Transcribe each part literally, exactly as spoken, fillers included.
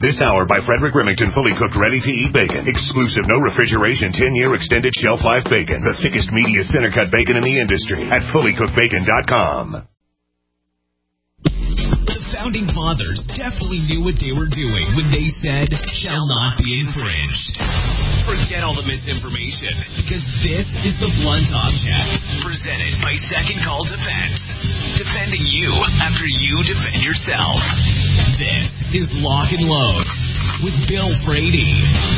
This hour by Frederick Remington, fully cooked, ready-to-eat bacon. Exclusive, no refrigeration, ten-year extended shelf life bacon. The thickest, meatiest center-cut bacon in the industry at fully cooked bacon dot com. The Founding Fathers definitely knew what they were doing when they said, shall not be infringed. Forget all the misinformation, because this is the Blunt Object, presented by Second Call Defense. Defending you after you defend yourself. This is Lock and Load with Bill Frady.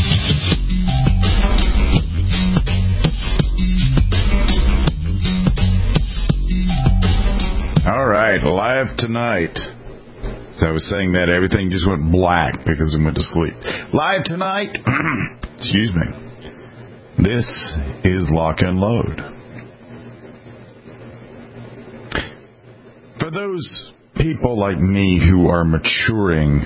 All right, live tonight. So I was saying that everything just went black because I went to sleep. Live tonight, excuse me, this is Lock and Load. For those people like me who are maturing,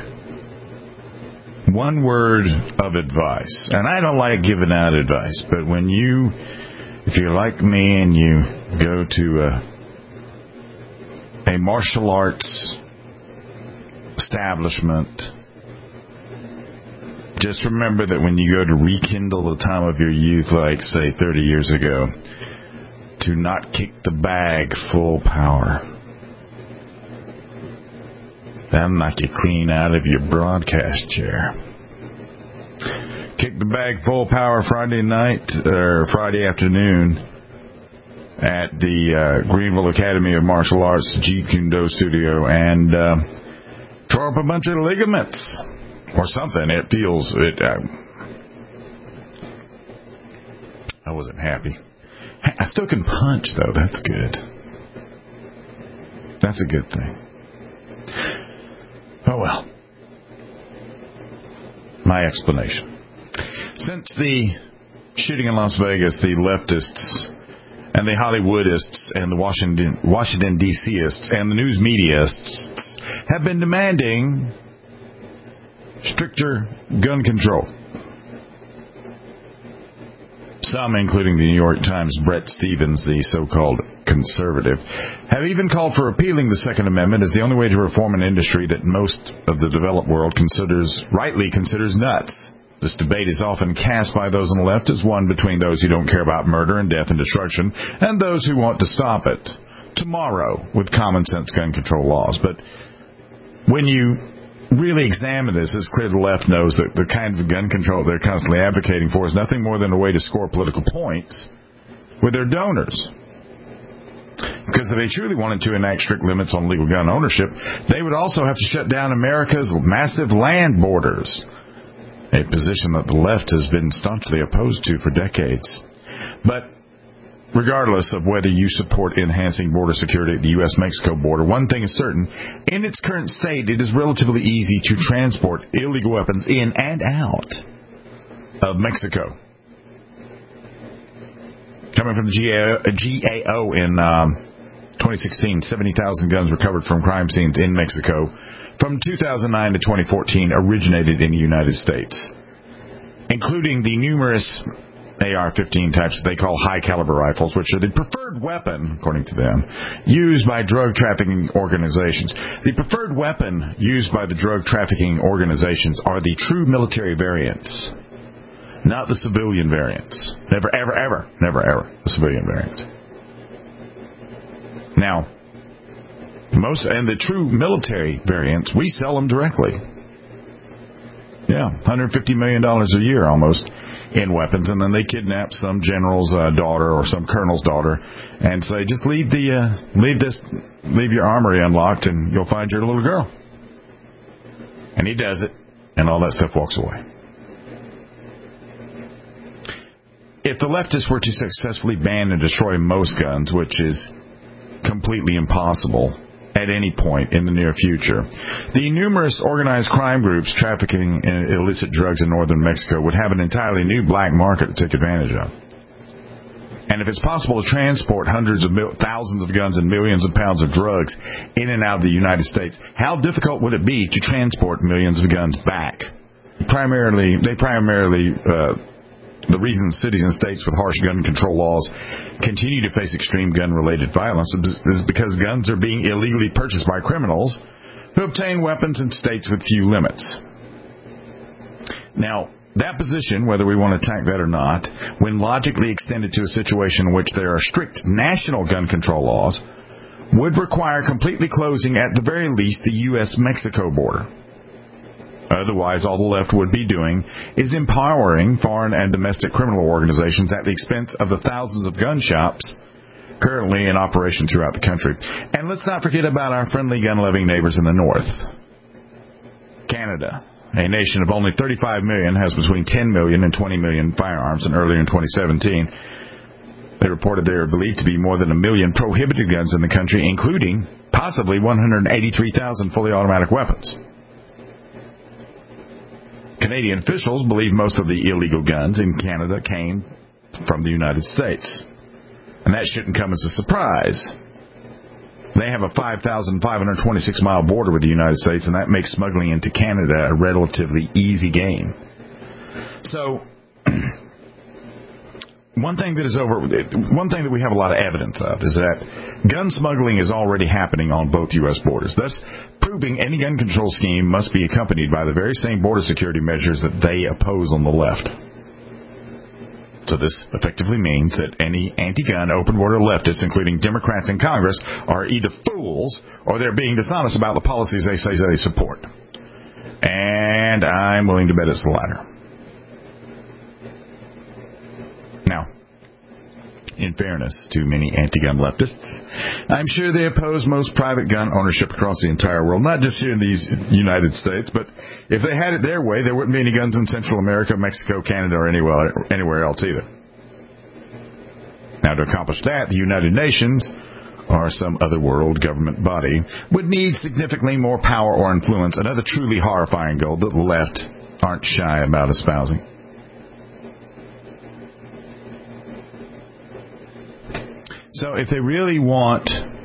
one word of advice, and I don't like giving out advice, but when you, if you're like me and you go to a, a martial arts establishment, just remember that when you go to rekindle the time of your youth, like say thirty years ago, to not kick the bag full power. That'll knock you clean out of your broadcast chair. Kick the bag full power Friday night or Friday afternoon at the uh, Greenville Academy of Martial Arts Jeet Kune Do studio, and uh, tore up a bunch of ligaments or something. It feels it. Uh, I wasn't happy. I still can punch though. That's good. That's a good thing. Oh well. My explanation. Since the shooting in Las Vegas, the leftists and the Hollywoodists and the Washington Washington D C-ists and the news mediaists have been demanding stricter gun control. Some, including the New York Times' Brett Stevens, the so-called conservative, have even called for repealing the Second Amendment as the only way to reform an industry that most of the developed world considers, rightly considers nuts. This debate is often cast by those on the left as one between those who don't care about murder and death and destruction and those who want to stop it tomorrow with common sense gun control laws. But when you really examine this, it's clear the left knows that the kind of gun control they're constantly advocating for is nothing more than a way to score political points with their donors. Because if they truly wanted to enact strict limits on legal gun ownership, they would also have to shut down America's massive land borders, a position that the left has been staunchly opposed to for decades. But regardless of whether you support enhancing border security at the U S Mexico border, one thing is certain. In its current state, it is relatively easy to transport illegal weapons in and out of Mexico. Coming from the G A O in um, twenty sixteen, seventy thousand guns recovered from crime scenes in Mexico from two thousand nine to twenty fourteen originated in the United States, including the numerous A R fifteen types that they call high-caliber rifles, which are the preferred weapon, according to them, used by drug trafficking organizations. The preferred weapon used by the drug trafficking organizations are the true military variants, not the civilian variants. Never, ever, ever, never, ever the civilian variants. Now, most and the true military variants, we sell them directly. Yeah, one hundred fifty million dollars a year almost in weapons, and then they kidnap some general's uh, daughter or some colonel's daughter and say, just leave the uh, leave this leave your armory unlocked and you'll find your little girl. And he does it, and all that stuff walks away. If the leftists were to successfully ban and destroy most guns, which is completely impossible at any point in the near future, the numerous organized crime groups trafficking in illicit drugs in northern Mexico would have an entirely new black market to take advantage of. And if it's possible to transport hundreds of mil- thousands of guns and millions of pounds of drugs in and out of the United States, how difficult would it be to transport millions of guns back? Primarily, they primarily... Uh, The reason cities and states with harsh gun control laws continue to face extreme gun-related violence is because guns are being illegally purchased by criminals who obtain weapons in states with few limits. Now, that position, whether we want to attack that or not, when logically extended to a situation in which there are strict national gun control laws, would require completely closing, at the very least, the U S Mexico border. Otherwise, all the left would be doing is empowering foreign and domestic criminal organizations at the expense of the thousands of gun shops currently in operation throughout the country. And let's not forget about our friendly gun-loving neighbors in the north. Canada, a nation of only thirty-five million, has between ten million and twenty million firearms, and earlier in twenty seventeen, they reported there are believed to be more than a million prohibited guns in the country, including possibly one hundred eighty-three thousand fully automatic weapons. Canadian officials believe most of the illegal guns in Canada came from the United States. And that shouldn't come as a surprise. They have a five thousand five hundred twenty-six mile border with the United States, and that makes smuggling into Canada a relatively easy game. So, one thing that is over, one thing that we have a lot of evidence of is that gun smuggling is already happening on both U S borders, thus proving any gun control scheme must be accompanied by the very same border security measures that they oppose on the left. So this effectively means that any anti-gun, open-border leftists, including Democrats in Congress, are either fools or they're being dishonest about the policies they say they support. And I'm willing to bet it's the latter. Now, in fairness to many anti-gun leftists, I'm sure they oppose most private gun ownership across the entire world, not just here in these United States, but if they had it their way, there wouldn't be any guns in Central America, Mexico, Canada, or anywhere, anywhere else either. Now, to accomplish that, the United Nations, or some other world government body, would need significantly more power or influence, another truly horrifying goal that the left aren't shy about espousing. So if they really want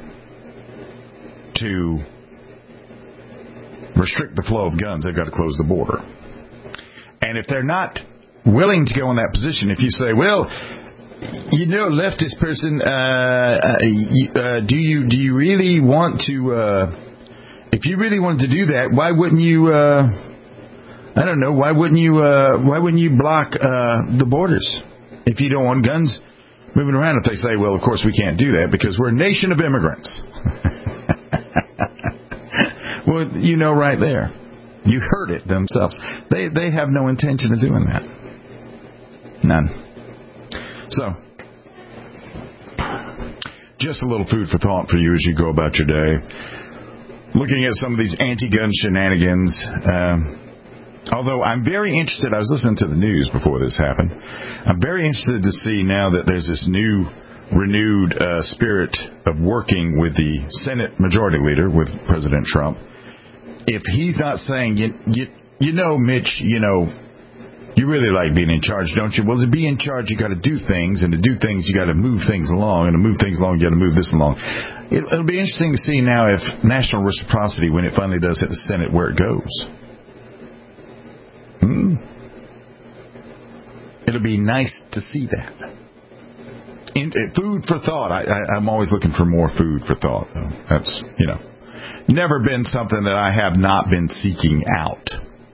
to restrict the flow of guns, they've got to close the border. And if they're not willing to go in that position, if you say, well, you know, leftist person, uh, uh, do you do you really want to, uh, if you really wanted to do that, why wouldn't you, uh, I don't know, why wouldn't you, uh, why wouldn't you block uh, the borders if you don't want guns moving around? If they say, well, of course we can't do that because we're a nation of immigrants. Well, you know right there. You heard it themselves. They they have no intention of doing that. None. So, just a little food for thought for you as you go about your day. Looking at some of these anti-gun shenanigans. Um, Although I'm very interested, I was listening to the news before this happened. I'm very interested to see now that there's this new, renewed uh, spirit of working with the Senate Majority Leader, with President Trump. If he's not saying, you, you, you know, Mitch, you know, you really like being in charge, don't you? Well, to be in charge, you got to do things, and to do things, you got to move things along, and to move things along, you got to move this along. It, it'll be interesting to see now if national reciprocity, when it finally does hit the Senate, where it goes. Hmm. It'll be nice to see that. In, uh, food for thought. I, I, I'm always looking for more food for thought. That's, you know, never been something that I have not been seeking out.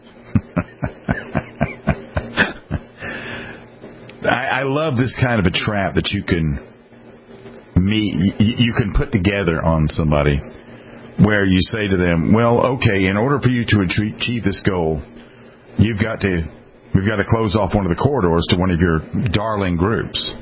I, I love this kind of a trap that you can meet, you, you can put together on somebody, where you say to them, well, okay, in order for you to achieve this goal, You've got to, we've got to close off one of the corridors to one of your darling groups.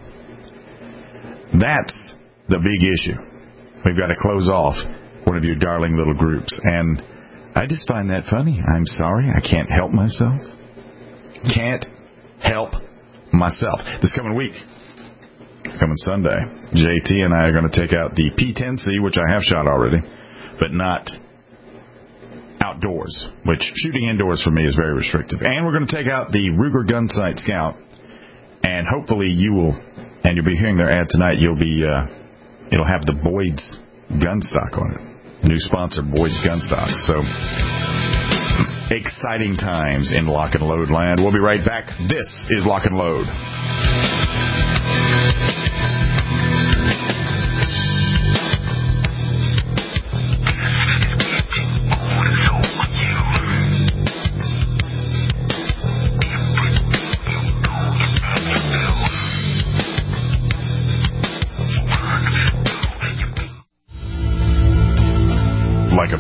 That's the big issue. We've got to close off one of your darling little groups. And I just find that funny. I'm sorry. I can't help myself. Can't help myself. This coming week, coming Sunday, J T and I are going to take out the P ten C, which I have shot already, but not outdoors, which shooting indoors for me is very restrictive. And we're going to take out the Ruger Gunsight Scout, and hopefully you will, and you'll be hearing their ad tonight, you'll be, uh, it'll have the Boyd's gun stock on it. New sponsor, Boyd's Gun Stock. So, exciting times in Lock and Load land. We'll be right back. This is Lock and Load.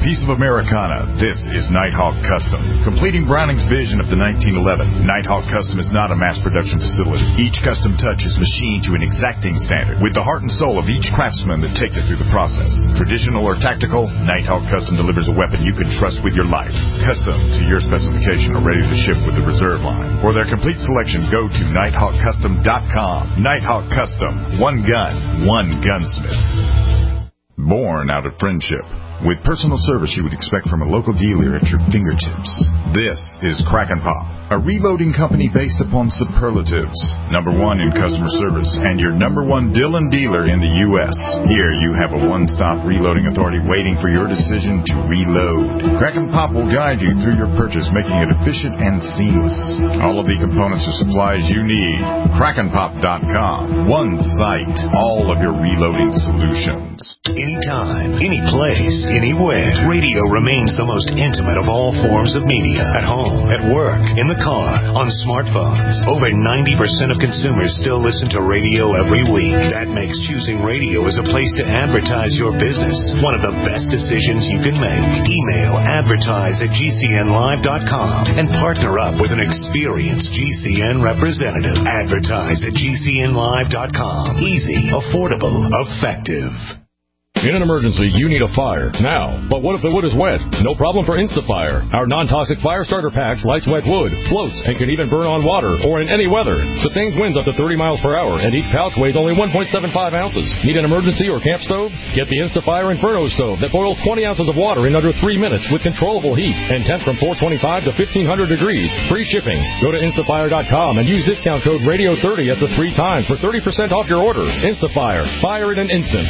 piece of Americana, this is Nighthawk Custom. Completing Browning's vision of the nineteen eleven, Nighthawk Custom is not a mass production facility. Each custom touch is machined to an exacting standard, with the heart and soul of each craftsman that takes it through the process. Traditional or tactical, Nighthawk Custom delivers a weapon you can trust with your life. Custom to your specification or ready to ship with the reserve line. For their complete selection, go to nighthawk custom dot com. Nighthawk Custom. One gun, one gunsmith. Born out of friendship, with personal service you would expect from a local dealer at your fingertips. This is Crack and Pop, a reloading company based upon superlatives. Number one in customer service and your number one Dillon dealer in the U S Here you have a one-stop reloading authority waiting for your decision to reload. Crack and Pop will guide you through your purchase, making it efficient and seamless. All of the components or supplies you need. crack and pop dot com. One site, all of your reloading solutions. Anytime, any place, anywhere, radio remains the most intimate of all forms of media. At home, at work, in the car, on smartphones. Over ninety percent of consumers still listen to radio every week. That makes choosing radio as a place to advertise your business one of the best decisions you can make. Email advertise at g c n live dot com and partner up with an experienced G C N representative. Advertise at g c n live dot com. Easy, affordable, effective. In an emergency, you need a fire now. But what if the wood is wet? No problem for InstaFire. Our non-toxic fire starter packs lights wet wood, floats, and can even burn on water or in any weather. Sustains winds up to thirty miles per hour, and each pouch weighs only one point seven five ounces. Need an emergency or camp stove? Get the InstaFire Inferno stove that boils twenty ounces of water in under three minutes with controllable heat and temp from four twenty-five to fifteen hundred degrees. Free shipping. Go to instafire dot com and use discount code radio thirty at the three times for thirty percent off your order. InstaFire. Fire in an instant.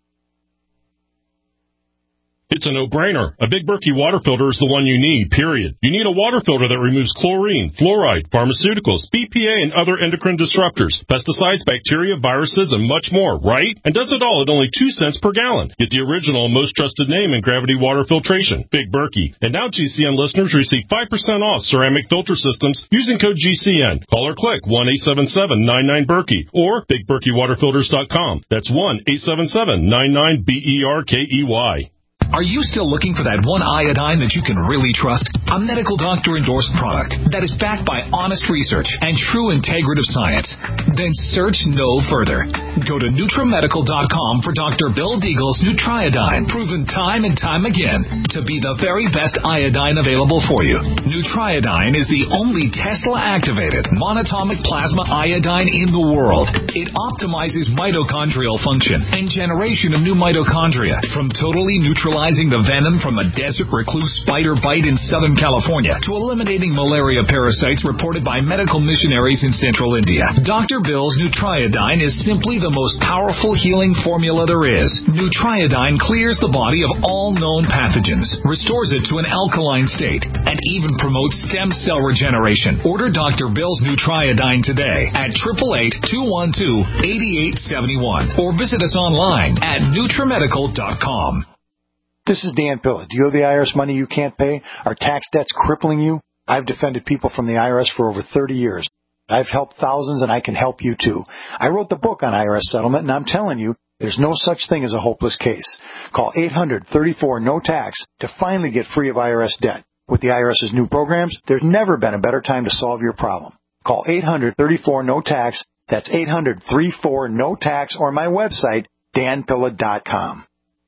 It's a no-brainer. A Big Berkey water filter is the one you need, period. You need a water filter that removes chlorine, fluoride, pharmaceuticals, B P A, and other endocrine disruptors, pesticides, bacteria, viruses, and much more, right? And does it all at only two cents per gallon. Get the original, most trusted name in gravity water filtration, Big Berkey. And now G C N listeners receive five percent off ceramic filter systems using code G C N. Call or click one eight seven seven nine nine Berkey or big berkey water filters dot com. That's one eight seven seven nine nine B E R K E Y. Are you still looking for that one iodine that you can really trust? A medical doctor-endorsed product that is backed by honest research and true integrative science? Then search no further. Go to nutramedical dot com for Doctor Bill Deagle's Nutriodine, proven time and time again to be the very best iodine available for you. Nutriodine is the only Tesla-activated monatomic plasma iodine in the world. It optimizes mitochondrial function and generation of new mitochondria from totally neutralizing the venom from a desert recluse spider bite in Southern California to eliminating malaria parasites reported by medical missionaries in central India. Doctor Bill's Nutriodine is simply the most powerful healing formula there is. Nutriodine clears the body of all known pathogens, restores it to an alkaline state, and even promotes stem cell regeneration. Order Doctor Bill's Nutriodine today at eight eight eight, two one two, eight eight seven one or visit us online at nutramedical dot com. This is Dan Pilla. Do you owe the I R S money you can't pay? Are tax debts crippling you? I've defended people from the I R S for over thirty years. I've helped thousands, and I can help you too. I wrote the book on I R S settlement, and I'm telling you, there's no such thing as a hopeless case. Call eight hundred, thirty-four, no tax to finally get free of I R S debt. With the IRS's new programs, there's never been a better time to solve your problem. Call eight hundred, thirty-four, no tax. That's eight hundred, thirty-four, no tax, or my website, dan pilla dot com.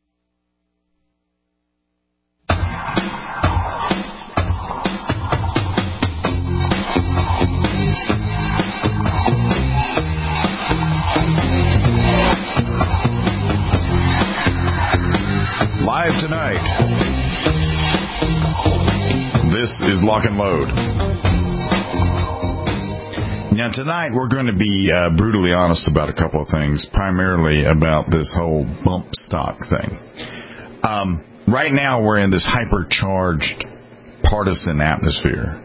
Live tonight, this is Lock and Load. Now tonight we're going to be uh, brutally honest about a couple of things, primarily about this whole bump stock thing. Um, right now we're in this hypercharged partisan atmosphere.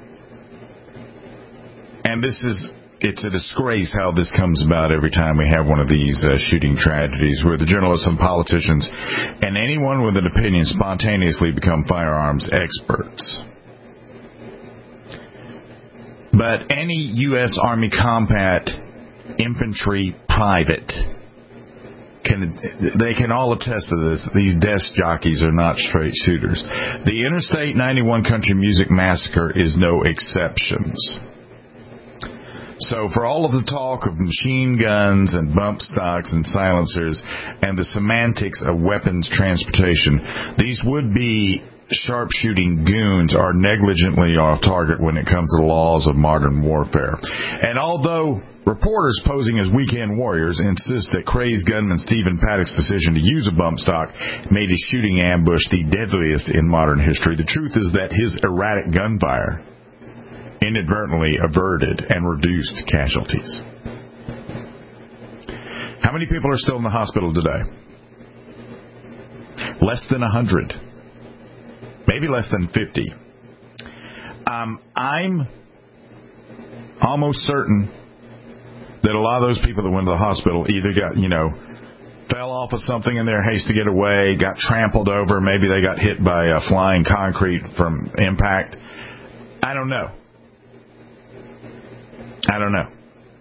And this is It's a disgrace how this comes about every time we have one of these uh, shooting tragedies where the journalists and politicians and anyone with an opinion spontaneously become firearms experts. But any U S Army combat infantry private can they can all attest to this. These desk jockeys are not straight shooters. The Interstate ninety-one Country Music Massacre is no exceptions. So for all of the talk of machine guns and bump stocks and silencers and the semantics of weapons transportation, these would-be sharpshooting goons are negligently off target when it comes to the laws of modern warfare. And although reporters posing as weekend warriors insist that crazed gunman Stephen Paddock's decision to use a bump stock made his shooting ambush the deadliest in modern history, the truth is that his erratic gunfire inadvertently averted and reduced casualties. How many people are still in the hospital today? Less than a hundred. Maybe less than fifty. Um, I'm almost certain that a lot of those people that went to the hospital either got, you know, fell off of something in their haste to get away, got trampled over, maybe they got hit by a flying concrete from impact. I don't know. I don't know.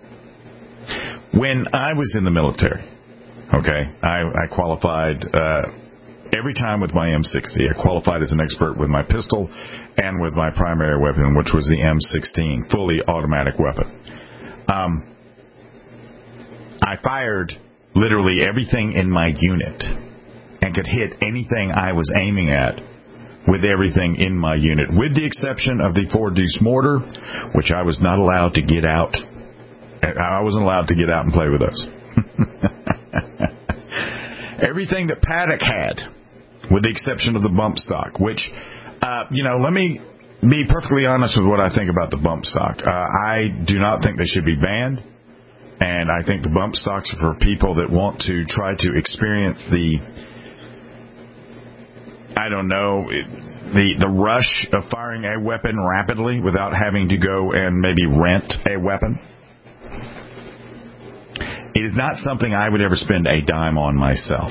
When I was in the military, okay, I, I qualified uh, every time with my M sixty. I qualified as an expert with my pistol and with my primary weapon, which was the M sixteen, fully automatic weapon. Um, I fired literally everything in my unit and could hit anything I was aiming at with everything in my unit, with the exception of the four-deuce mortar, which I was not allowed to get out. I wasn't allowed to get out and play with those. Everything that Paddock had, with the exception of the bump stock, which, uh, you know, let me be perfectly honest with what I think about the bump stock. Uh, I do not think they should be banned, and I think the bump stocks are for people that want to try to experience the I don't know, the the rush of firing a weapon rapidly without having to go and maybe rent a weapon. It is not something I would ever spend a dime on myself.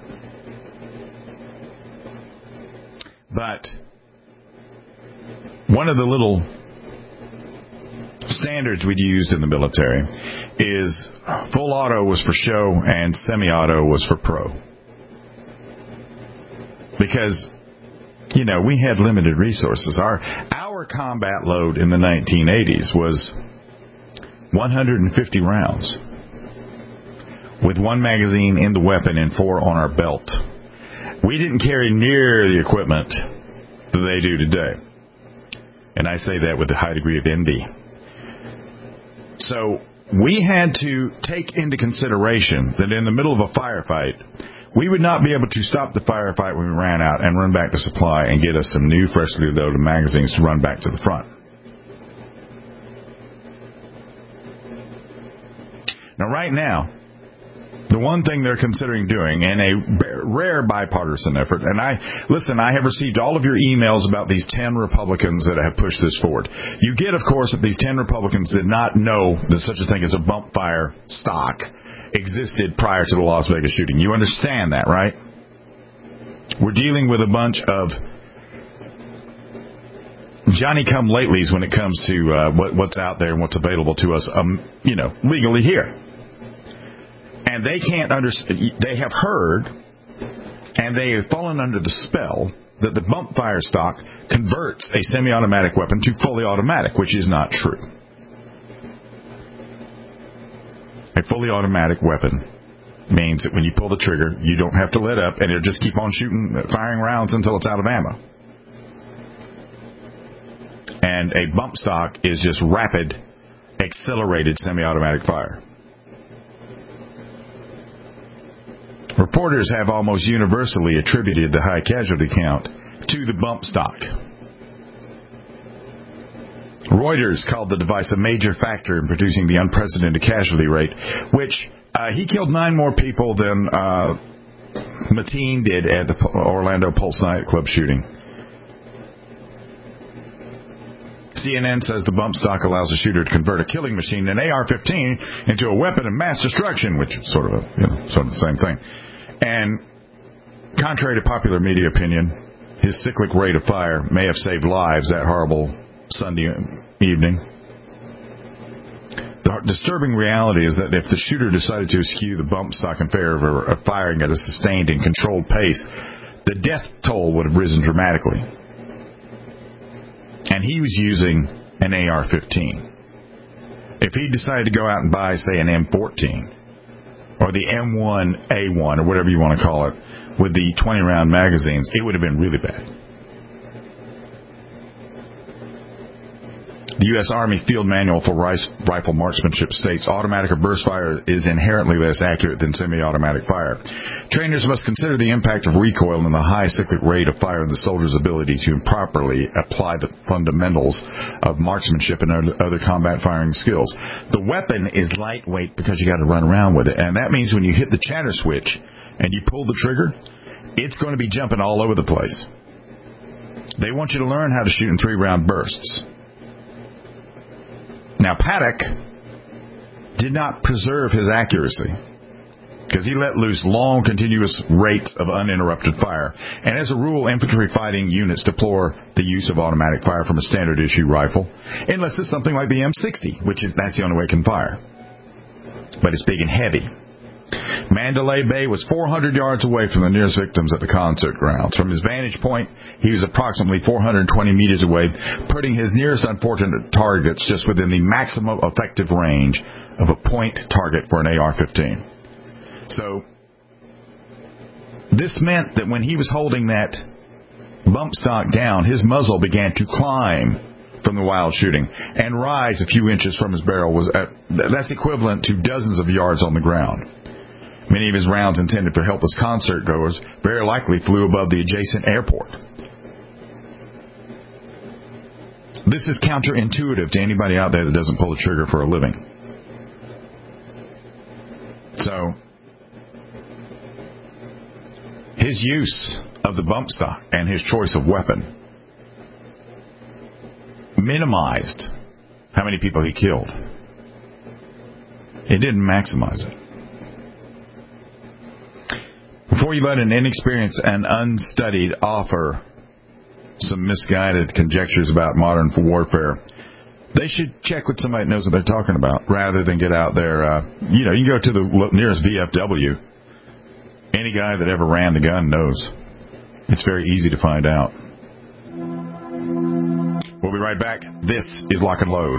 But one of the little standards we'd used in the military is full auto was for show and semi-auto was for pro. Because, you know, we had limited resources. Our our combat load in the nineteen eighties was one hundred fifty rounds, with one magazine in the weapon and four on our belt. We didn't carry near the equipment that they do today. And I say that with a high degree of envy. So we had to take into consideration that in the middle of a firefight, we would not be able to stop the firefight when we ran out and run back to supply and get us some new, freshly loaded magazines to run back to the front. Now, right now, the one thing they're considering doing in a rare bipartisan effort, and I, listen, I have received all of your emails about these ten Republicans that have pushed this forward. You get, of course, that these ten Republicans did not know that such a thing as a bump fire stock existed prior to the Las Vegas shooting. You understand that, right? We're dealing with a bunch of Johnny-come-latelys when it comes to uh, what, what's out there and what's available to us, um, you know, legally here. And they can't understand. They have heard, and they have fallen under the spell that the bump fire stock converts a semi-automatic weapon to fully automatic, which is not true. A fully automatic weapon means that when you pull the trigger, you don't have to let up, and it'll just keep on shooting, firing rounds until it's out of ammo. And a bump stock is just rapid, accelerated semi-automatic fire. Reporters have almost universally attributed the high casualty count to the bump stock. Reuters called the device a major factor in producing the unprecedented casualty rate, which uh, he killed nine more people than uh, Mateen did at the Orlando Pulse nightclub shooting. C N N says the bump stock allows a shooter to convert a killing machine, an A R fifteen, into a weapon of mass destruction, which is sort of a, you know, sort of the same thing. And contrary to popular media opinion, his cyclic rate of fire may have saved lives that horrible Sunday evening. The the disturbing reality is that if the shooter decided to eschew the bump stock in favor of firing at a sustained and controlled pace, the death toll would have risen dramatically. And he was using an A R fifteen. If he decided to go out and buy, say, an M fourteen or the M one A one or whatever you want to call it with the twenty-round magazines, it would have been really bad. The U S. Army Field Manual for Rifle Marksmanship states automatic or burst fire is inherently less accurate than semi-automatic fire. Trainers must consider the impact of recoil and the high cyclic rate of fire and the soldier's ability to properly apply the fundamentals of marksmanship and other combat firing skills. The weapon is lightweight because you got to run around with it, and that means when you hit the chatter switch and you pull the trigger, it's going to be jumping all over the place. They want you to learn how to shoot in three-round bursts. Now, Paddock did not preserve his accuracy because he let loose long, continuous rates of uninterrupted fire. And as a rule, infantry fighting units deplore the use of automatic fire from a standard issue rifle, unless it's something like the M sixty, which is that's the only way it can fire. But it's big and heavy. Mandalay Bay was four hundred yards away from the nearest victims at the concert grounds. From his vantage point, he was approximately four hundred twenty meters away, putting his nearest unfortunate targets just within the maximum effective range of a point target for an A R fifteen. So, this meant that when he was holding that bump stock down, his muzzle began to climb from the wild shooting and rise a few inches from his barrel. Was at, that's equivalent to dozens of yards on the ground. Many of his rounds intended for helpless concert goers very likely flew above the adjacent airport. This is counterintuitive to anybody out there that doesn't pull the trigger for a living. So, his use of the bump stock and his choice of weapon minimized how many people he killed. It didn't maximize it. Before you let an inexperienced and unstudied offer some misguided conjectures about modern warfare, they should check with somebody that knows what they're talking about rather than get out there. Uh, you know, you can go to the nearest V F W. Any guy that ever ran the gun knows. It's very easy to find out. We'll be right back. This is Lock and Load.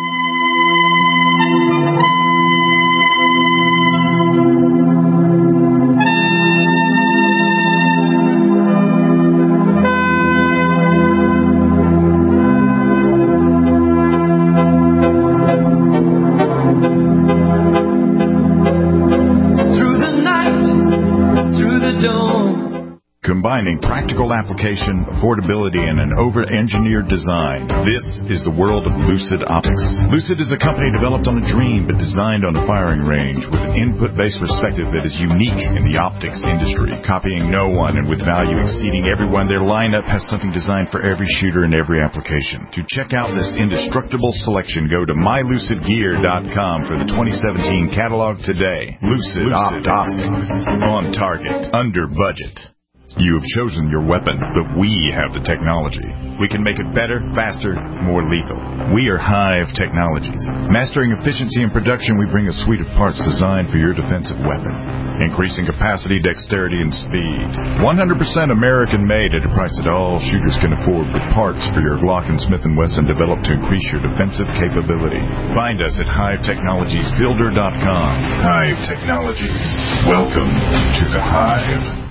Combining practical application, affordability, and an over-engineered design. This is the world of Lucid Optics. Lucid is a company developed on a dream but designed on a firing range with an input-based perspective that is unique in the optics industry, copying no one and with value exceeding everyone. Their lineup has something designed for every shooter and every application. To check out this indestructible selection, go to my lucid gear dot com for the twenty seventeen catalog today. Lucid, Lucid Optics. On target. Under budget. You have chosen your weapon, but we have the technology. We can make it better, faster, more lethal. We are Hive Technologies. Mastering efficiency and production, we bring a suite of parts designed for your defensive weapon. Increasing capacity, dexterity, and speed. one hundred percent American-made at a price that all shooters can afford, with parts for your Glock and Smith and Wesson developed to increase your defensive capability. Find us at hive technologies builder dot com. Hive Technologies. Welcome to the Hive.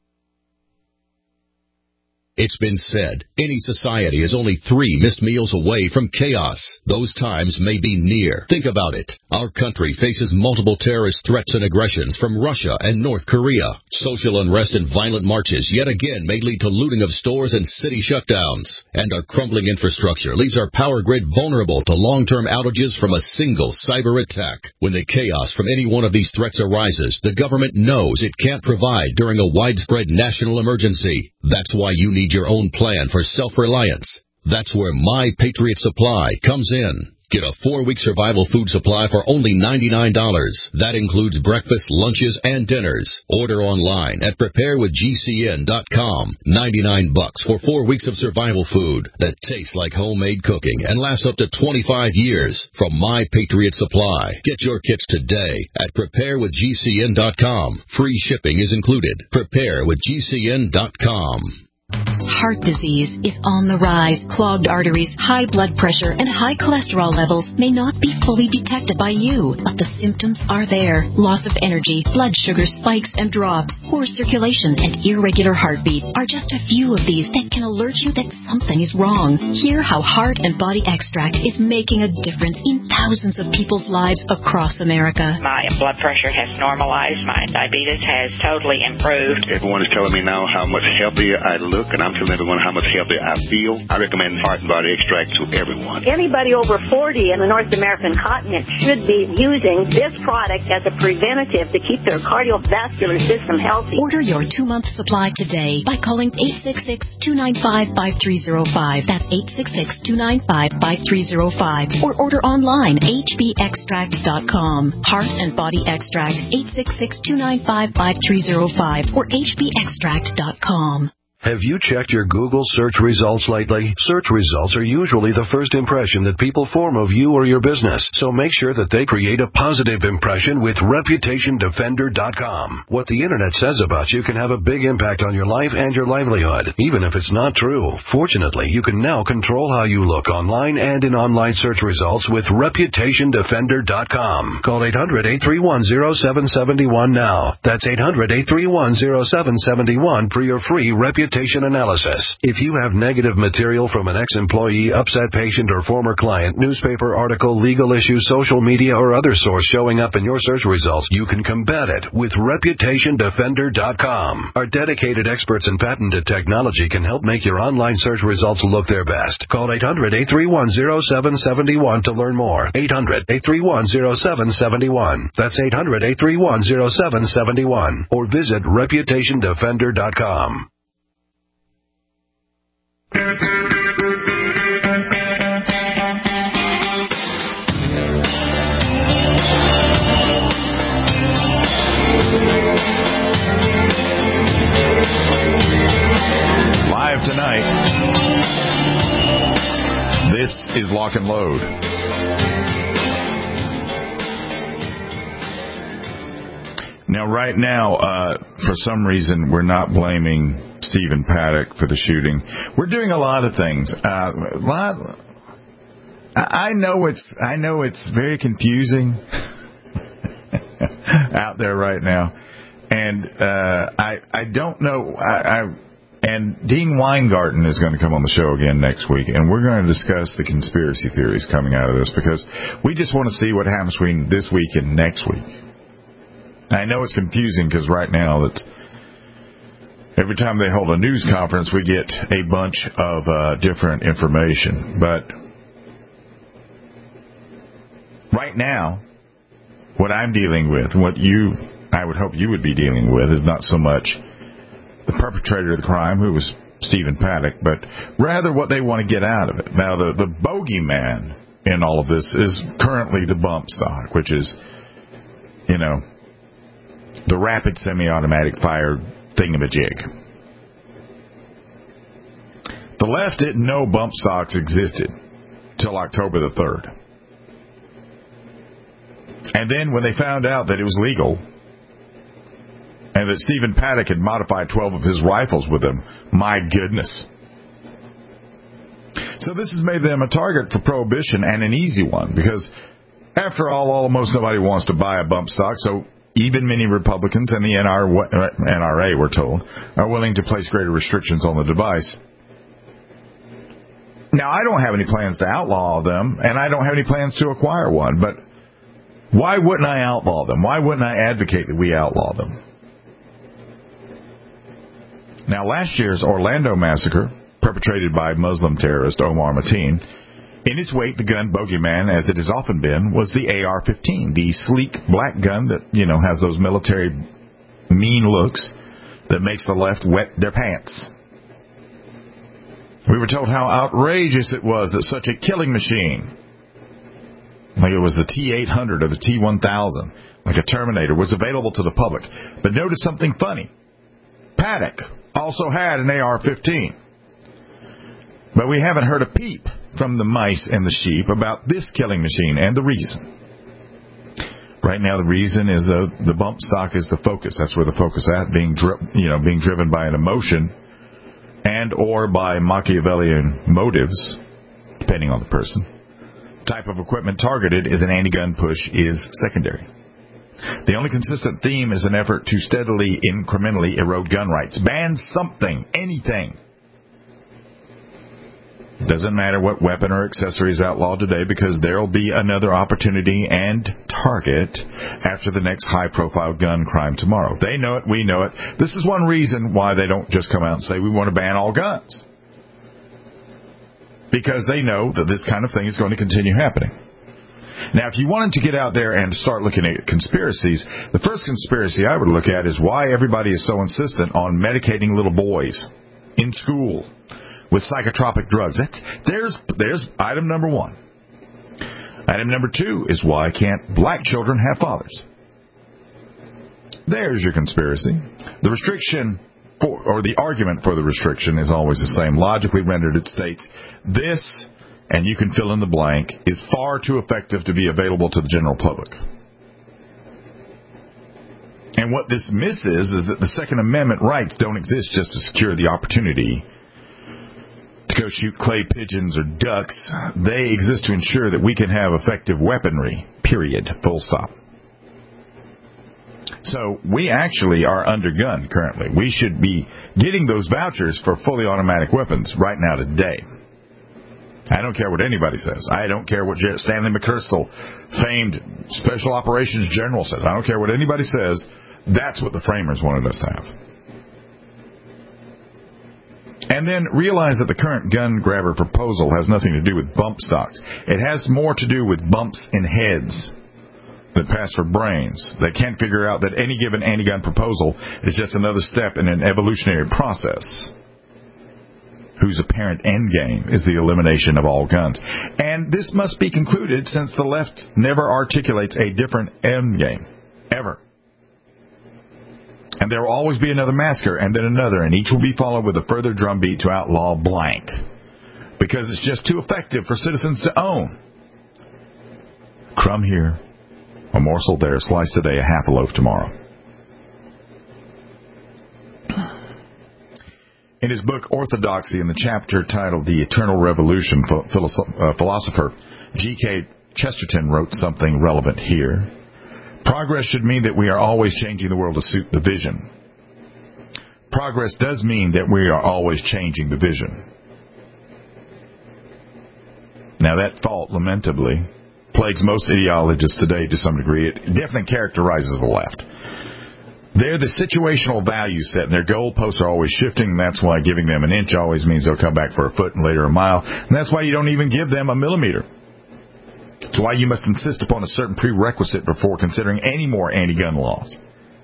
It's been said, any society is only three missed meals away from chaos. Those times may be near. Think about it. Our country faces multiple terrorist threats and aggressions from Russia and North Korea. Social unrest and violent marches yet again may lead to looting of stores and city shutdowns. And our crumbling infrastructure leaves our power grid vulnerable to long-term outages from a single cyber attack. When the chaos from any one of these threats arises, the government knows it can't provide during a widespread national emergency. That's why you need your own plan for self-reliance. That's where My Patriot Supply comes in. Get a four-week survival food supply for only ninety-nine dollars. That includes breakfast, lunches, and dinners. Order online at prepare with G C N dot com. ninety-nine bucks for four weeks of survival food that tastes like homemade cooking and lasts up to twenty-five years from My Patriot Supply. Get your kits today at prepare with G C N dot com. Free shipping is included. prepare with G C N dot com. Heart disease is on the rise. Clogged arteries, high blood pressure, and high cholesterol levels may not be fully detected by you, but the symptoms are there. Loss of energy, blood sugar spikes and drops, poor circulation, and irregular heartbeat are just a few of these that can alert you that something is wrong. Hear how Heart and Body Extract is making a difference in thousands of people's lives across America. My blood pressure has normalized. My diabetes has totally improved. Everyone is telling me now how much healthier I look, and I'm telling everyone how much healthier I feel. I recommend Heart and Body Extract to everyone. Anybody over forty in the North American continent should be using this product as a preventative to keep their cardiovascular system healthy. Order your two-month supply today by calling eight six six, two nine five, five three zero five. That's eight six six, two nine five, five three zero five. Or order online, H B extract dot com. Heart and Body Extract, eight six six, two nine five, five three zero five or H B extract dot com. Have you checked your Google search results lately? Search results are usually the first impression that people form of you or your business, so make sure that they create a positive impression with reputation defender dot com. What the internet says about you can have a big impact on your life and your livelihood, even if it's not true. Fortunately, you can now control how you look online and in online search results with reputation defender dot com. Call eight hundred, eight three one, zero seven seven one now. That's eight hundred, eight three one, zero seven seven one for your free reputation analysis. If you have negative material from an ex-employee, upset patient, or former client, newspaper article, legal issue, social media, or other source showing up in your search results, you can combat it with reputation defender dot com. Our dedicated experts in patented technology can help make your online search results look their best. Call eight hundred, eight three one, zero seven seven one to learn more. eight hundred, eight three one, zero seven seven one. That's eight hundred, eight three one, zero seven seven one. Or visit reputation defender dot com. Live tonight, this is Lock and Load. Now, right now, uh, for some reason, we're not blaming Stephen Paddock for the shooting. We're doing a lot of things. Uh, a lot, I know it's I know it's very confusing out there right now, and uh, I I don't know. I, I and Dean Weingarten is going to come on the show again next week, and we're going to discuss the conspiracy theories coming out of this, because we just want to see what happens between this week and next week. I know it's confusing because right now it's every time they hold a news conference, we get a bunch of uh, different information. But right now, what I'm dealing with, what you, I would hope you would be dealing with, is not so much the perpetrator of the crime, who was Stephen Paddock, but rather what they want to get out of it. Now, the, the bogeyman in all of this is currently the bump stock, which is, you know, the rapid semi-automatic fire thingamajig. The left didn't know bump stocks existed till October the third. And then when they found out that it was legal and that Stephen Paddock had modified twelve of his rifles with them, my goodness. So this has made them a target for prohibition, and an easy one, because after all, almost nobody wants to buy a bump stock, so even many Republicans and the N R A, we're told, are willing to place greater restrictions on the device. Now, I don't have any plans to outlaw them, and I don't have any plans to acquire one, but why wouldn't I outlaw them? Why wouldn't I advocate that we outlaw them? Now, last year's Orlando massacre, perpetrated by Muslim terrorist Omar Mateen, in its wake, the gun bogeyman, as it has often been, was the A R fifteen, the sleek black gun that, you know, has those military mean looks that makes the left wet their pants. We were told how outrageous it was that such a killing machine like it was the T eight hundred or the T one thousand, like a Terminator, was available to the public. But notice something funny. Paddock also had an A R fifteen. But we haven't heard a peep from the mice and the sheep about this killing machine and the reason. Right now, the reason is uh, the bump stock is the focus. That's where the focus at, being dri- you know being driven by an emotion and or by Machiavellian motives, depending on the person. The type of equipment targeted is an anti-gun push is secondary. The only consistent theme is an effort to steadily, incrementally erode gun rights. Ban something, anything. Doesn't matter what weapon or accessory is outlawed today, because there will be another opportunity and target after the next high-profile gun crime tomorrow. They know it. We know it. This is one reason why they don't just come out and say we want to ban all guns, because they know that this kind of thing is going to continue happening. Now, if you wanted to get out there and start looking at conspiracies, the first conspiracy I would look at is why everybody is so insistent on medicating little boys in school with psychotropic drugs. That's, there's, there's item number one. Item number two is why can't black children have fathers? There's your conspiracy. The restriction, for, or the argument for the restriction is always the same. Logically rendered, it states, this, and you can fill in the blank, is far too effective to be available to the general public. And what this misses is that the Second Amendment rights don't exist just to secure the opportunity to go shoot clay pigeons or ducks. They exist to ensure that we can have effective weaponry, period, full stop. So we actually are undergunned currently. We should be getting those vouchers for fully automatic weapons right now today. I don't care what anybody says. I don't care what Stanley McChrystal, famed Special Operations General, says. I don't care what anybody says. That's what the framers wanted us to have. And then realize that the current gun grabber proposal has nothing to do with bump stocks. It has more to do with bumps in heads that pass for brains. They can't figure out that any given anti-gun proposal is just another step in an evolutionary process whose apparent end game is the elimination of all guns. And this must be concluded since the left never articulates a different end game, ever. And there will always be another massacre, and then another, and each will be followed with a further drumbeat to outlaw blank. Because it's just too effective for citizens to own. Crumb here, a morsel there, slice today, a half a loaf tomorrow. In his book Orthodoxy, in the chapter titled The Eternal Revolution, philosopher G K Chesterton wrote something relevant here. Progress should mean that we are always changing the world to suit the vision. Progress does mean that we are always changing the vision. Now that fault, lamentably, plagues most ideologists today to some degree. It definitely characterizes the left. They're the situational value set, and their goalposts are always shifting, and that's why giving them an inch always means they'll come back for a foot and later a mile, and that's why you don't even give them a millimeter. It's why you must insist upon a certain prerequisite before considering any more anti-gun laws.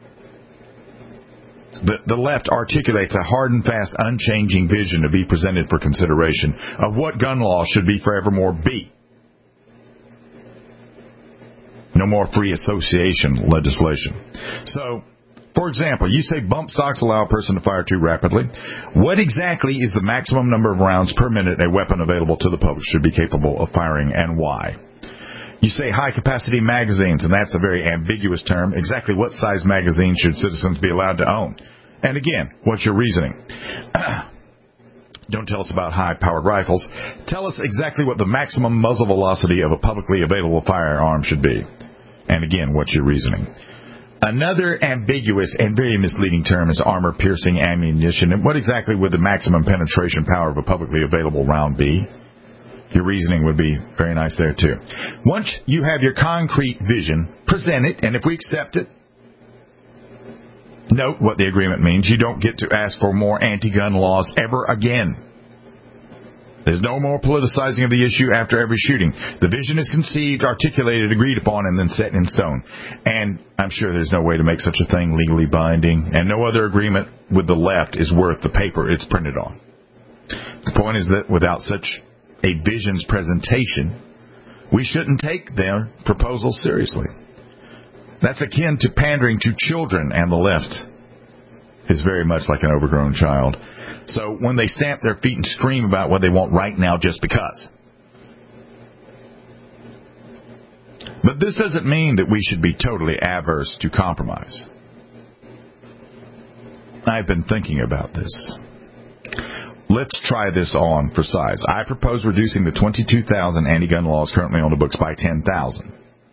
The, the left articulates a hard and fast, unchanging vision to be presented for consideration of what gun laws should be forevermore be. No more free association legislation. So, for example, you say bump stocks allow a person to fire too rapidly. What exactly is the maximum number of rounds per minute a weapon available to the public should be capable of firing, and why? You say high-capacity magazines, and that's a very ambiguous term. Exactly what size magazine should citizens be allowed to own? And again, what's your reasoning? Don't tell us about high-powered rifles. Tell us exactly what the maximum muzzle velocity of a publicly available firearm should be. And again, what's your reasoning? Another ambiguous and very misleading term is armor-piercing ammunition. And what exactly would the maximum penetration power of a publicly available round be? Your reasoning would be very nice there, too. Once you have your concrete vision, present it, and if we accept it, note what the agreement means. You don't get to ask for more anti-gun laws ever again. There's no more politicizing of the issue after every shooting. The vision is conceived, articulated, agreed upon, and then set in stone. And I'm sure there's no way to make such a thing legally binding, and no other agreement with the left is worth the paper it's printed on. The point is that without such a vision's presentation, we shouldn't take their proposals seriously. That's akin to pandering to children, and the left is very much like an overgrown child. So when they stamp their feet and scream about what they want right now just because. But this doesn't mean that we should be totally averse to compromise. I've been thinking about this. Let's try this on for size. I propose reducing the twenty-two thousand anti-gun laws currently on the books by ten thousand.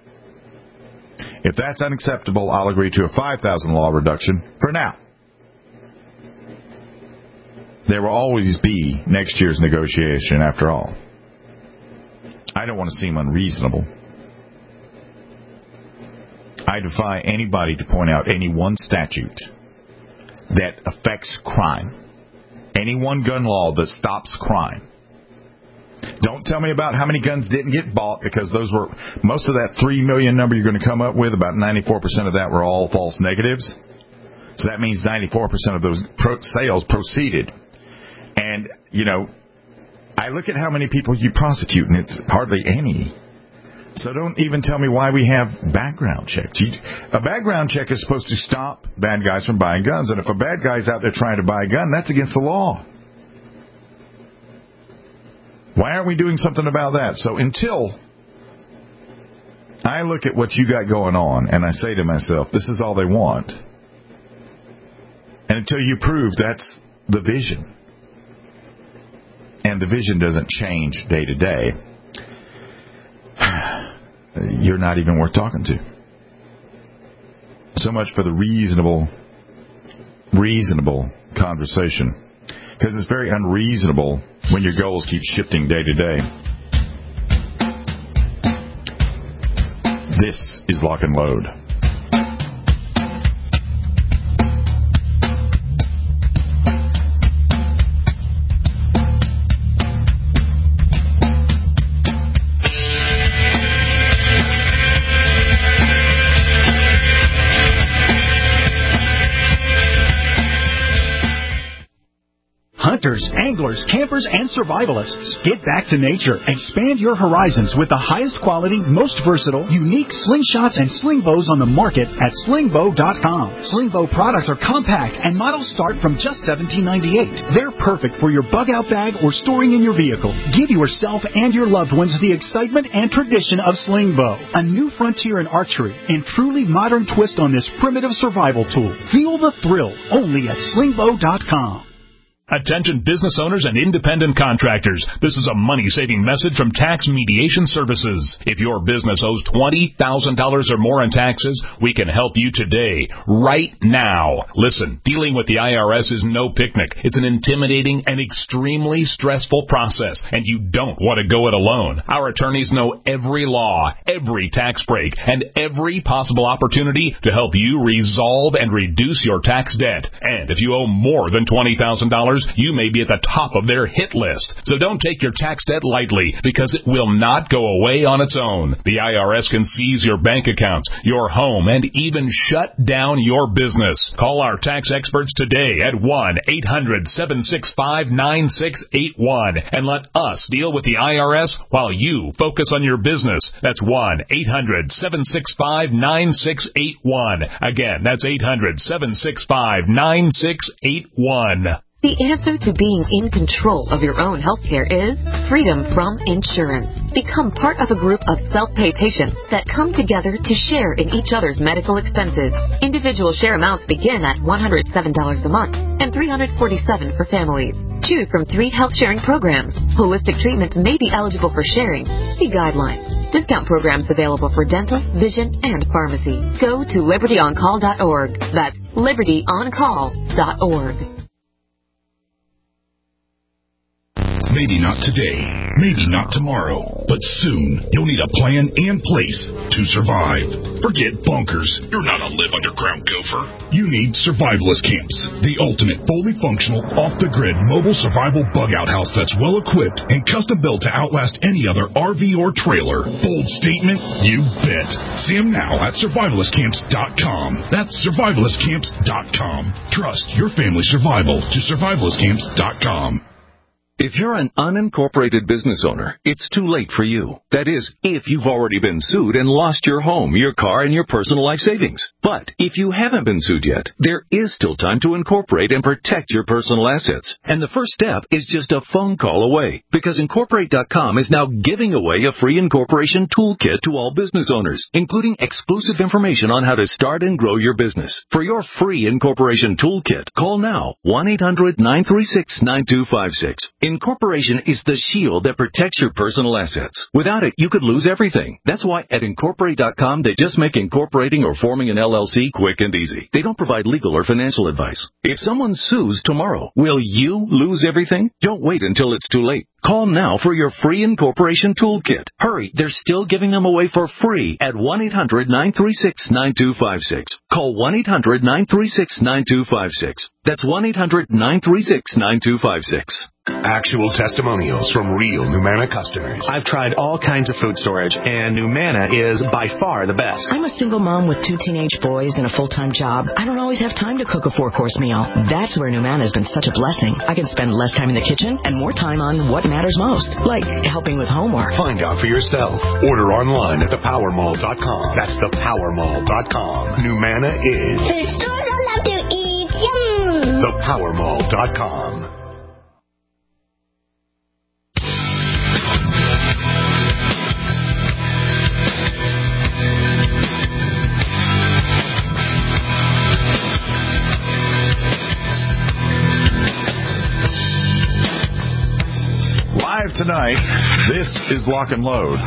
If that's unacceptable, I'll agree to a five thousand law reduction for now. There will always be next year's negotiation, after all. I don't want to seem unreasonable. I defy anybody to point out any one statute that affects crime. Any one gun law that stops crime. Don't tell me about how many guns didn't get bought, because those were, most of that three million number you're going to come up with, about ninety-four percent of that were all false negatives. So that means ninety-four percent of those pro- sales proceeded. And, you know, I look at how many people you prosecute, and it's hardly any. So don't even tell me why we have background checks. You, a background check is supposed to stop bad guys from buying guns. And if a bad guy's out there trying to buy a gun, that's against the law. Why aren't we doing something about that? So until I look at what you got going on and I say to myself, this is all they want. And until you prove that's the vision. And the vision doesn't change day to day. You're not even worth talking to. So much for the reasonable, reasonable conversation. Because it's very unreasonable when your goals keep shifting day to day. This is Lock and Load. Hunters, anglers, campers, and survivalists. Get back to nature. Expand your horizons with the highest quality, most versatile, unique slingshots and sling bows on the market at sling bow dot com. Sling bow products are compact and models start from just seventeen ninety-eight. They're perfect for your bug out bag or storing in your vehicle. Give yourself and your loved ones the excitement and tradition of sling bow. A new frontier in archery and truly modern twist on this primitive survival tool. Feel the thrill only at sling bow dot com. Attention business owners and independent contractors. This is a money-saving message from Tax Mediation Services. If your business owes twenty thousand dollars or more in taxes, we can help you today, right now. Listen, dealing with the I R S is no picnic. It's an intimidating and extremely stressful process, and you don't want to go it alone. Our attorneys know every law, every tax break, and every possible opportunity to help you resolve and reduce your tax debt. And if you owe more than twenty thousand dollars, you may be at the top of their hit list. So don't take your tax debt lightly, because it will not go away on its own. The I R S can seize your bank accounts, your home, and even shut down your business. Call our tax experts today at one eight hundred seven six five nine six eight one and let us deal with the I R S while you focus on your business. That's one eight hundred seven six five nine six eight one. Again, that's eight hundred seven six five nine six eight one. The answer to being in control of your own healthcare is freedom from insurance. Become part of a group of self-pay patients that come together to share in each other's medical expenses. Individual share amounts begin at one hundred seven dollars a month and three hundred forty-seven dollars for families. Choose from three health sharing programs. Holistic treatments may be eligible for sharing. See guidelines. Discount programs available for dental, vision, and pharmacy. Go to liberty on call dot org. That's liberty on call dot org. Maybe not today, maybe not tomorrow, but soon you'll need a plan and place to survive. Forget bunkers. You're not a live underground gopher. You need survivalist camps, the ultimate fully functional, off-the-grid mobile survival bug-out house that's well-equipped and custom-built to outlast any other R V or trailer. Bold statement? You bet. See them now at survivalist camps dot com. That's survivalist camps dot com. Trust your family's survival to survivalist camps dot com. If you're an unincorporated business owner, it's too late for you. That is, if you've already been sued and lost your home, your car, and your personal life savings. But if you haven't been sued yet, there is still time to incorporate and protect your personal assets. And the first step is just a phone call away, because Incorporate dot com is now giving away a free incorporation toolkit to all business owners, including exclusive information on how to start and grow your business. For your free incorporation toolkit, call now, one eight hundred nine three six nine two five six. Incorporation is the shield that protects your personal assets. Without it, you could lose everything. That's why at Incorporate dot com, they just make incorporating or forming an L L C quick and easy. They don't provide legal or financial advice. If someone sues tomorrow, will you lose everything? Don't wait until it's too late. Call now for your free incorporation toolkit. Hurry, they're still giving them away for free at one eight hundred nine three six nine two five six. Call one eight hundred nine three six nine two five six. That's one eight hundred nine three six nine two five six. Actual testimonials from real Numanna customers. I've tried all kinds of food storage, and Numanna is by far the best. I'm a single mom with two teenage boys and a full-time job. I don't always have time to cook a four-course meal. That's where Numanna has been such a blessing. I can spend less time in the kitchen and more time on what matters most, like helping with homework. Find out for yourself. Order online at the power mall dot com. That's the power mall dot com. Numanna is food stores I love to eat. Yum! the power mall dot com. Live tonight, this is Lock and Load.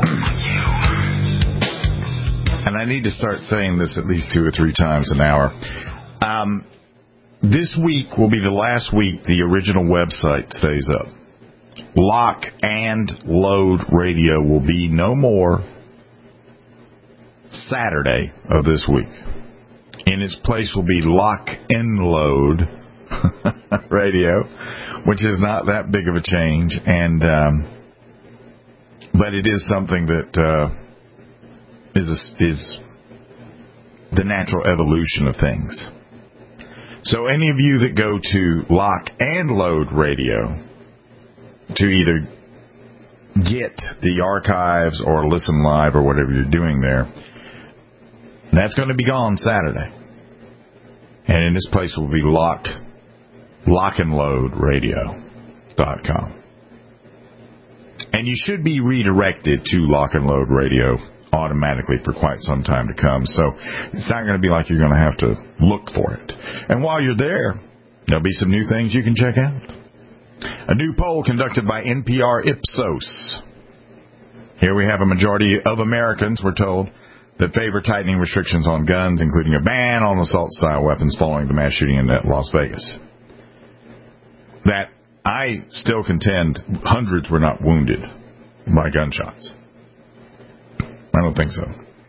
And I need to start saying this at least two or three times an hour. Um, this week will be the last week the original website stays up. Lock and Load Radio will be no more Saturday of this week. In its place will be Lock and Load Radio, which is not that big of a change, and um, but it is something that uh, is a, is the natural evolution of things. So any of you that go to Lock and Load Radio to either get the archives or listen live or whatever you're doing there, that's going to be gone Saturday. And in this place will be Lock lock and load radio dot com. And you should be redirected to Lock and Load Radio automatically for quite some time to come. So it's not going to be like you're going to have to look for it. And while you're there, there'll be some new things you can check out. A new poll conducted by N P R Ipsos. Here we have a majority of Americans, we're told, that favor tightening restrictions on guns, including a ban on assault-style weapons following the mass shooting in Las Vegas. That I still contend hundreds were not wounded by gunshots. I don't think so.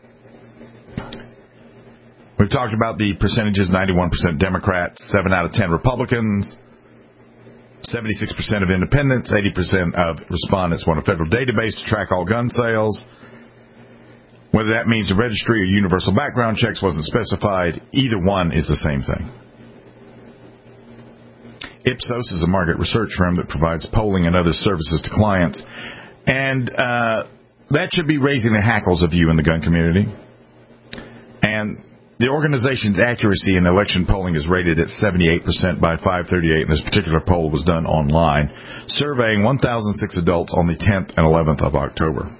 We've talked about the percentages: ninety-one percent Democrats, seven out of ten Republicans, seventy-six percent of independents, eighty percent of respondents want a federal database to track all gun sales. Whether that means a registry or universal background checks wasn't specified, either one is the same thing. Ipsos is a market research firm that provides polling and other services to clients, and uh, that should be raising the hackles of you in the gun community. And the organization's accuracy in election polling is rated at seventy-eight percent by five thirty-eight, and this particular poll was done online, surveying one thousand six adults on the tenth and eleventh of October.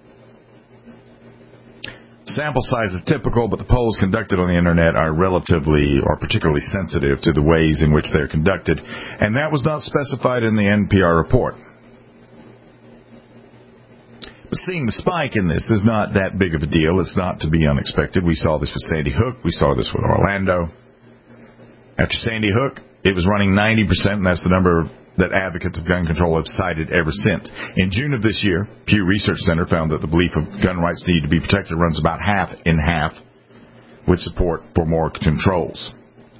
Sample size is typical, but the polls conducted on the Internet are relatively or particularly sensitive to the ways in which they're conducted, and that was not specified in the N P R report. But seeing the spike in this is not that big of a deal. It's not to be unexpected. We saw this with Sandy Hook. We saw this with Orlando. After Sandy Hook, it was running ninety percent, and that's the number that advocates of gun control have cited ever since. In June of this year, Pew Research Center found that the belief of gun rights need to be protected runs about half in half with support for more controls.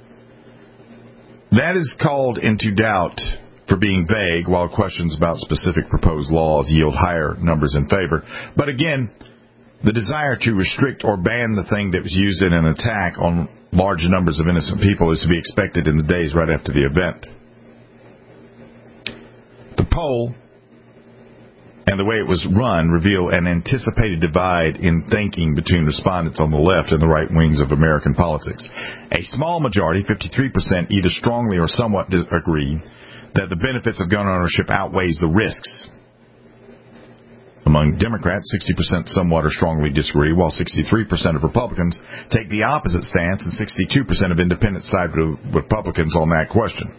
That is called into doubt for being vague, while questions about specific proposed laws yield higher numbers in favor. But again, the desire to restrict or ban the thing that was used in an attack on large numbers of innocent people is to be expected in the days right after the event. The poll and the way it was run reveal an anticipated divide in thinking between respondents on the left and the right wings of American politics. A small majority, fifty-three percent, either strongly or somewhat disagree that the benefits of gun ownership outweighs the risks. Among Democrats, sixty percent somewhat or strongly disagree, while sixty-three percent of Republicans take the opposite stance, and sixty-two percent of independents side with Republicans on that question.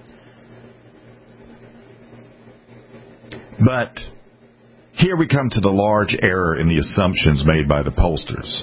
But here we come to the large error in the assumptions made by the pollsters.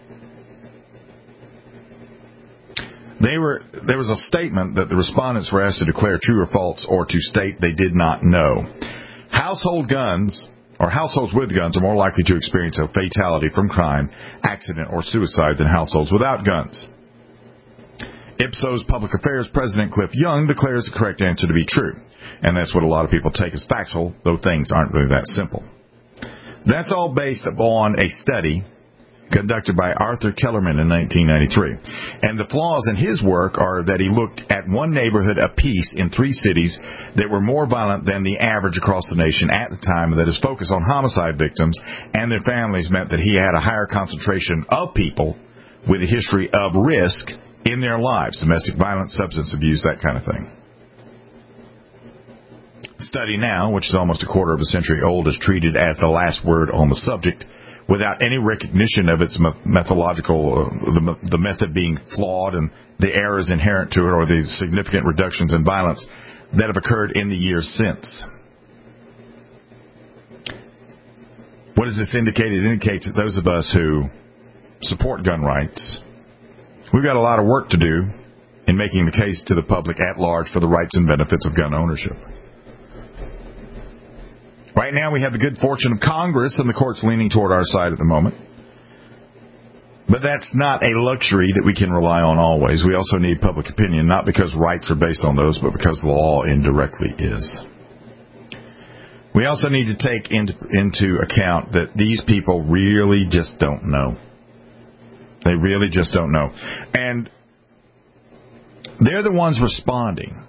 They were, there was a statement that the respondents were asked to declare true or false or to state they did not know. Household guns, or households with guns, are more likely to experience a fatality from crime, accident, or suicide than households without guns. Ipsos Public Affairs President Cliff Young declares the correct answer to be true. And that's what a lot of people take as factual, though things aren't really that simple. That's all based upon a study conducted by Arthur Kellerman in nineteen ninety-three. And the flaws in his work are that he looked at one neighborhood apiece in three cities that were more violent than the average across the nation at the time, that his focus on homicide victims and their families meant that he had a higher concentration of people with a history of risk in their lives, domestic violence, substance abuse, that kind of thing. Study now, which is almost a quarter of a century old, is treated as the last word on the subject, without any recognition of its methodological, uh, the, the method being flawed and the errors inherent to it, or the significant reductions in violence that have occurred in the years since. What does this indicate? It indicates that those of us who support gun rights, we've got a lot of work to do in making the case to the public at large for the rights and benefits of gun ownership. Right now we have the good fortune of Congress and the courts leaning toward our side at the moment. But that's not a luxury that we can rely on always. We also need public opinion, not because rights are based on those, but because the law indirectly is. We also need to take into, into account that these people really just don't know. They really just don't know. And they're the ones responding.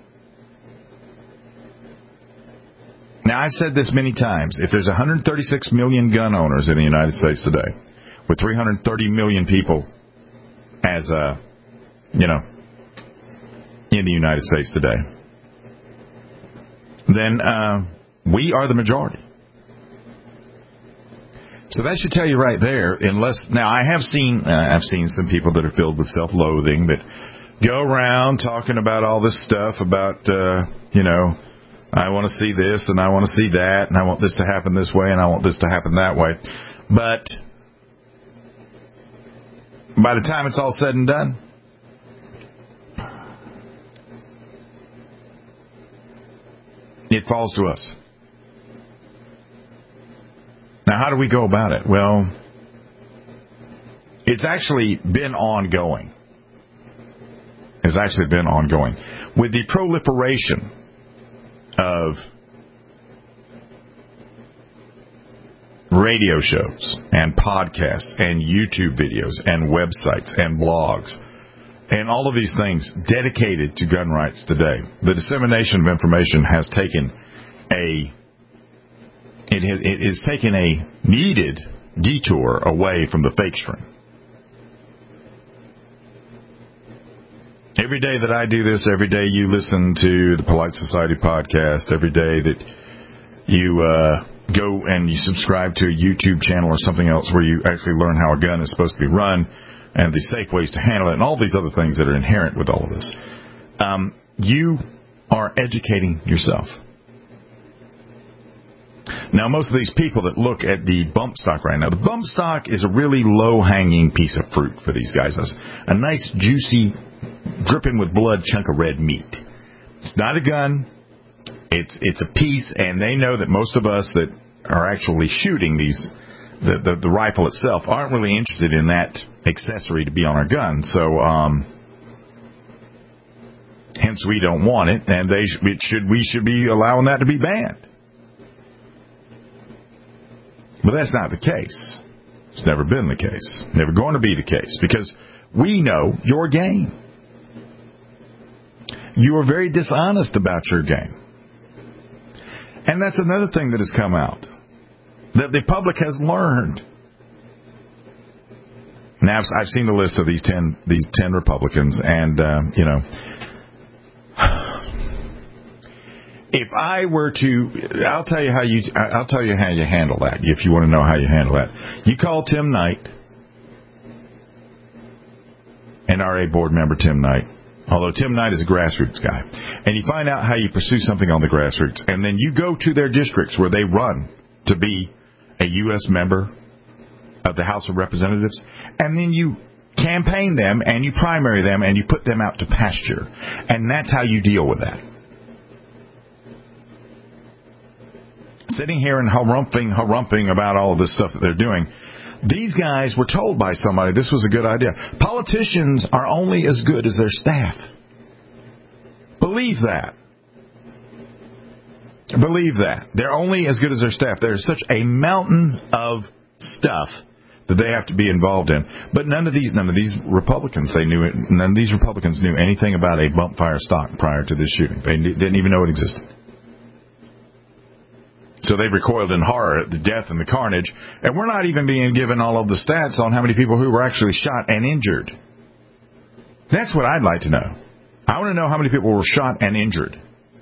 Now, I've said this many times. If there's one hundred thirty-six million gun owners in the United States today, with three hundred thirty million people as, uh, you know, in the United States today, then uh, we are the majority. So that should tell you right there. Unless now, I have seen uh, I've seen some people that are filled with self-loathing that go around talking about all this stuff about, uh, you know, I want to see this, and I want to see that, and I want this to happen this way, and I want this to happen that way. But by the time it's all said and done, it falls to us. Now, how do we go about it? Well, it's actually been ongoing. It's actually been ongoing. With the proliferation of radio shows and podcasts and YouTube videos and websites and blogs and all of these things dedicated to gun rights today, the dissemination of information has taken a it has, it has taken a needed detour away from the fake stream. Every day that I do this, every day you listen to the Polite Society podcast, every day that you uh, go and you subscribe to a YouTube channel or something else where you actually learn how a gun is supposed to be run and the safe ways to handle it and all these other things that are inherent with all of this, um, you are educating yourself. Now, most of these people that look at the bump stock right now, the bump stock is a really low-hanging piece of fruit for these guys. It's a nice, juicy, dripping with blood chunk of red meat. It's not a gun. It's it's a piece, and they know that most of us that are actually shooting these, the, the, the rifle itself, aren't really interested in that accessory to be on our gun. So, um, hence we don't want it, and they sh- it should we should be allowing that to be banned. But that's not the case. It's never been the case. Never going to be the case, because we know your game. You are very dishonest about your game. And that's another thing that has come out, that the public has learned. Now, I've, I've seen the list of these ten these ten Republicans, and, uh, you know, if I were to, I'll tell you how you, I'll tell you how you handle that, if you want to know how you handle that. You call Tim Knight, N R A board member Tim Knight, although Tim Knight is a grassroots guy, and you find out how you pursue something on the grassroots, and then you go to their districts where they run to be a U S member of the House of Representatives, and then you campaign them, and you primary them, and you put them out to pasture. And that's how you deal with that. Sitting here and harumping, harumping about all of this stuff that they're doing, these guys were told by somebody this was a good idea. Politicians are only as good as their staff. Believe that. Believe that. They're only as good as their staff. There's such a mountain of stuff that they have to be involved in. But none of these none of these Republicans they knew it, none of these Republicans knew anything about a bump fire stock prior to this shooting. They didn't even know it existed. So they recoiled in horror at the death and the carnage, and we're not even being given all of the stats on how many people who were actually shot and injured. That's what I'd like to know. I want to know how many people were shot and injured.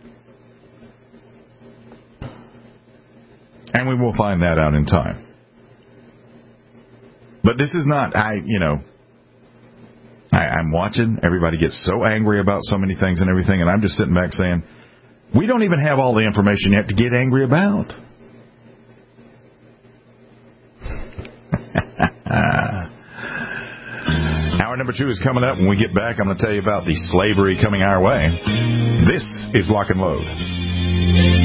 And we will find that out in time. But this is not, I, you know, I, I'm watching everybody get so angry about so many things and everything, and I'm just sitting back saying, we don't even have all the information yet to get angry about. Hour number two is coming up. When we get back, I'm going to tell you about the slavery coming our way. This is Lock and Load.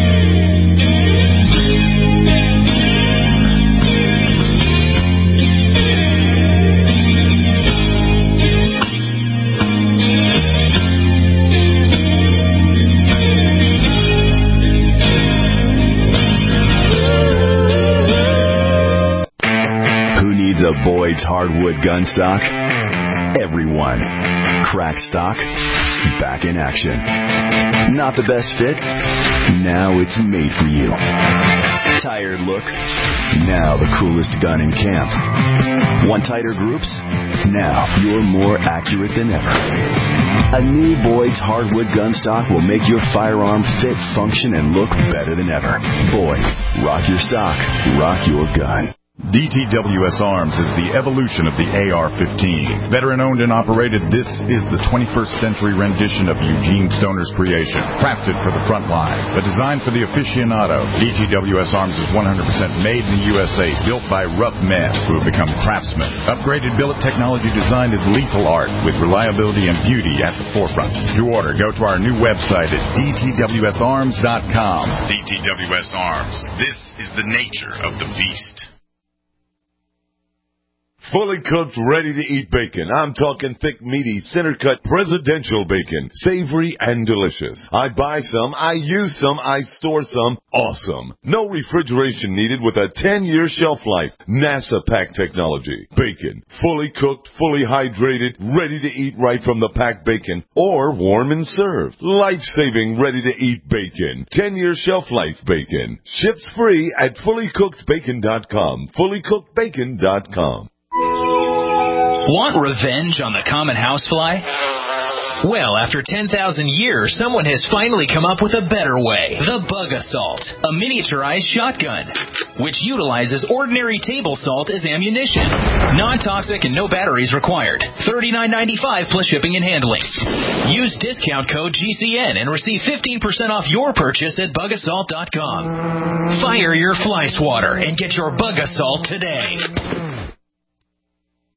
A Boyd's hardwood gun stock? Everyone. Crack stock? Back in action. Not the best fit? Now it's made for you. Tired look? Now the coolest gun in camp. Want tighter groups? Now you're more accurate than ever. A new Boyd's hardwood gun stock will make your firearm fit, function, and look better than ever. Boyd's. Rock your stock. Rock your gun. D T W S Arms is the evolution of the A R fifteen. Veteran-owned and operated, this is the twenty-first century rendition of Eugene Stoner's creation. Crafted for the front line, but designed for the aficionado. D T W S Arms is one hundred percent made in the U S A, built by rough men who have become craftsmen. Upgraded billet technology designed as lethal art, with reliability and beauty at the forefront. To order, go to our new website at D T W S arms dot com. D T W S Arms. This is the nature of the beast. Fully cooked, ready-to-eat bacon. I'm talking thick, meaty, center-cut presidential bacon. Savory and delicious. I buy some, I use some, I store some. Awesome. No refrigeration needed with a ten-year shelf life. NASA pack technology. Bacon. Fully cooked, fully hydrated, ready to eat right from the packed bacon. Or warm and served. Life-saving, ready-to-eat bacon. ten-year shelf life bacon. Ships free at fully cooked bacon dot com. fully cooked bacon dot com. Want revenge on the common housefly? Well, after ten thousand years, someone has finally come up with a better way. The Bug Assault, a miniaturized shotgun, which utilizes ordinary table salt as ammunition. Non-toxic and no batteries required. thirty-nine ninety-five plus shipping and handling. Use discount code G C N and receive fifteen percent off your purchase at bug assault dot com. Fire your fly swatter and get your Bug Assault today.